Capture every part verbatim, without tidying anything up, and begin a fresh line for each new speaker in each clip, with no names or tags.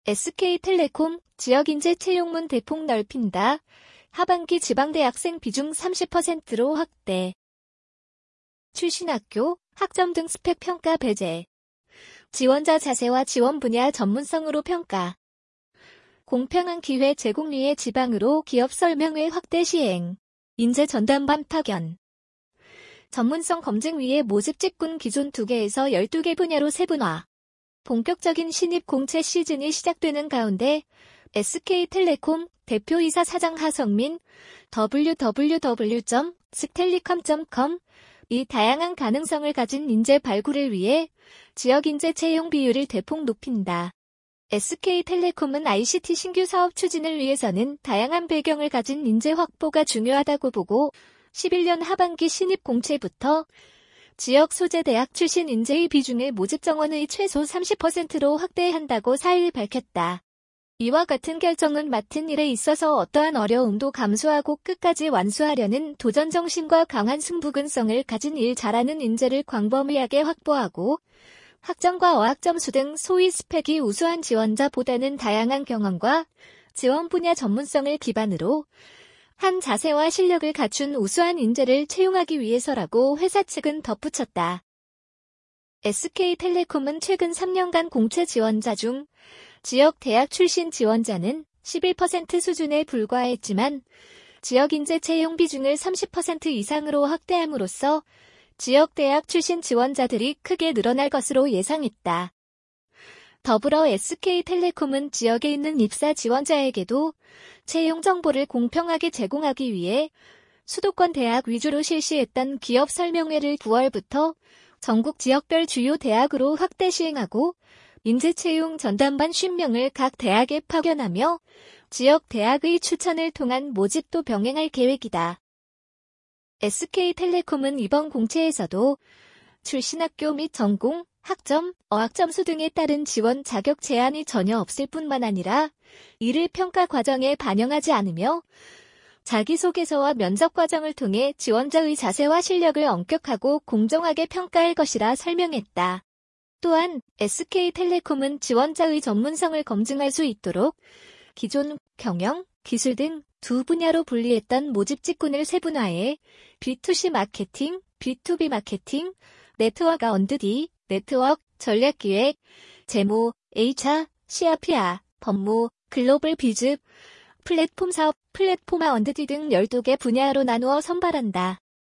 에스케이텔레콤 지역인재 채용문 대폭 넓힌다. 하반기 지방대학생 비중 삼십 퍼센트로 확대. 출신학교, 학점 등 스펙 평가 배제. 지원자 자세와 지원 분야 전문성으로 평가. 공평한 기회 제공 위해 지방으로 기업 설명회 확대 시행. 인재 전담반 파견. 전문성 검증 위해 모집 직군 기존 두 개에서 열두 개 분야로 세분화. 본격적인 신입 공채 시즌이 시작되는 가운데 에스케이텔레콤 대표이사 사장 하성민 더블유 더블유 더블유 점 스텔리컴 점 컴 이 다양한 가능성을 가진 인재 발굴을 위해 지역 인재 채용 비율을 대폭 높인다. 에스케이텔레콤은 아이씨티 신규 사업 추진을 위해서는 다양한 배경을 가진 인재 확보가 중요하다고 보고 십일 년 하반기 신입 공채부터 지역 소재 대학 출신 인재의 비중을 모집 정원의 최소 삼십 퍼센트로 확대한다고 사 일 밝혔다. 이와 같은 결정은 맡은 일에 있어서 어떠한 어려움도 감수하고 끝까지 완수하려는 도전 정신과 강한 승부근성을 가진 일 잘하는 인재를 광범위하게 확보하고 학점과 어학점수 등 소위 스펙이 우수한 지원자보다는 다양한 경험과 지원 분야 전문성을 기반으로 한 자세와 실력을 갖춘 우수한 인재를 채용하기 위해서라고 회사 측은 덧붙였다. 에스케이텔레콤은 최근 삼 년간 공채 지원자 중 지역 대학 출신 지원자는 십일 퍼센트 수준에 불과했지만 지역 인재 채용 비중을 삼십 퍼센트 이상으로 확대함으로써 지역 대학 출신 지원자들이 크게 늘어날 것으로 예상했다. 더불어 에스케이텔레콤은 지역에 있는 입사 지원자에게도 채용 정보를 공평하게 제공하기 위해 수도권 대학 위주로 실시했던 기업 설명회를 구월부터 전국 지역별 주요 대학으로 확대 시행하고 인재 채용 전담반 오십 명을 각 대학에 파견하며 지역 대학의 추천을 통한 모집도 병행할 계획이다. 에스케이텔레콤은 이번 공채에서도 출신학교 및 전공, 학점, 어학점수 등에 따른 지원 자격 제한이 전혀 없을 뿐만 아니라 이를 평가 과정에 반영하지 않으며 자기소개서와 면접 과정을 통해 지원자의 자세와 실력을 엄격하고 공정하게 평가할 것이라 설명했다. 또한 에스케이텔레콤은 지원자의 전문성을 검증할 수 있도록 기존 경영, 기술 등 두 분야로 분리했던 모집 직군을 세분화해 비투씨 마케팅, 비투비 마케팅, 네트워크 언드디, 네트워크, 전략기획, 재무, 에이치알, 씨아르피아, 법무, 글로벌 비즈, 플랫폼 사업, 플랫폼화 언드디 등 열두 개 분야로 나누어 선발한다.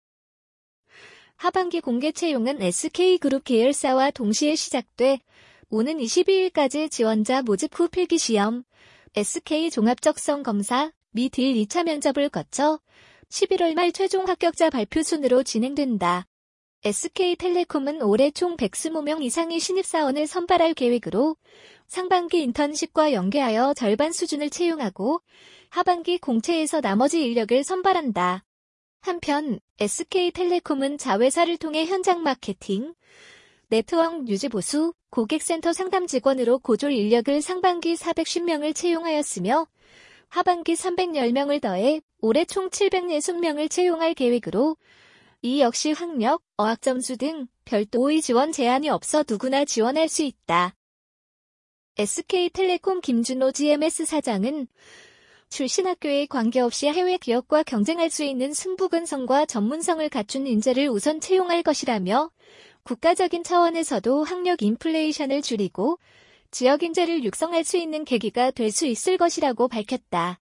하반기 공개 채용은 에스케이그룹 계열사와 동시에 시작돼 오는 이십이 일까지 지원자 모집 후 필기시험, 에스케이 종합적성 검사 및 일 이 차 면접을 거쳐 십일월 말 최종 합격자 발표 순으로 진행된다. 에스케이텔레콤은 올해 총 백이십 명 이상의 신입사원을 선발할 계획으로 상반기 인턴십과 연계하여 절반 수준을 채용하고 하반기 공채에서 나머지 인력을 선발한다. 한편 에스케이텔레콤은 자회사를 통해 현장 마케팅, 네트워크 유지 보수, 고객센터 상담 직원으로 고졸 인력을 상반기 사백십 명을 채용하였으며 하반기 삼백십 명을 더해 올해 총 칠백육 명을 채용할 계획으로 이 역시 학력, 어학점수 등 별도의 지원 제한이 없어 누구나 지원할 수 있다. 에스케이텔레콤 김준호 지엠에스 사장은 출신학교에 관계없이 해외 기업과 경쟁할 수 있는 승부근성과 전문성을 갖춘 인재를 우선 채용할 것이라며 국가적인 차원에서도 학력 인플레이션을 줄이고 지역 인재를 육성할 수 있는 계기가 될 수 있을 것이라고 밝혔다.